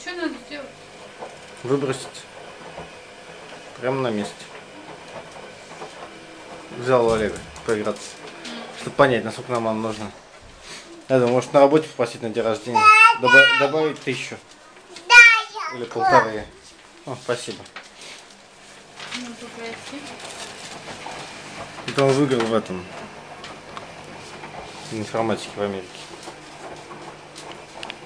Что надо сделать? Выбросить. Прямо на месте. Взял у Олега поиграться. Чтобы понять, насколько нам оно нужно. Я думаю, может на работе попросить на день рождения. Добавить 1000. Или 1500. О, спасибо. Ну, попроси. Это он выиграл в этом. В информатике в Америке.